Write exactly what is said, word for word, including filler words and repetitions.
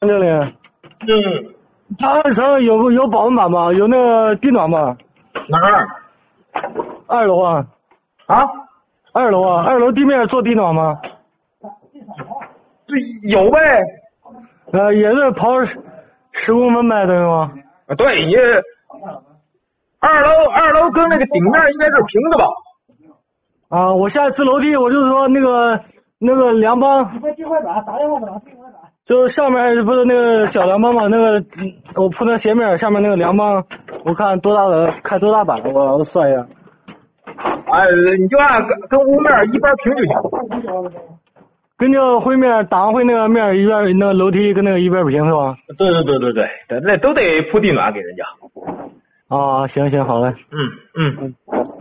这里， 嗯， 它二层有有保温板吗？有那个地暖吗？ 哪儿？ 二楼啊， 啊？ 二楼啊，二楼地面做地暖吗？ 对，有呗。 呃，也是刨十公分呗，对吗？ 啊，对，也二楼二楼跟那个顶面应该是平的吧？ 啊，我下次楼梯，我就是说那个那个梁帮， 你快尽快转，打电话转，尽快转。 就上面不是那个小梁帮嘛，那个嗯我铺那斜面下面那个梁帮，我看多大的，看多大板，我我算一下。 哎，你就按跟跟屋面一般平就行。 跟着灰面打完灰那个面一边那个楼梯跟那个一边平是吧？ 对对对对对，对那都得铺地暖给人家。 啊，行行，好嘞。 嗯嗯。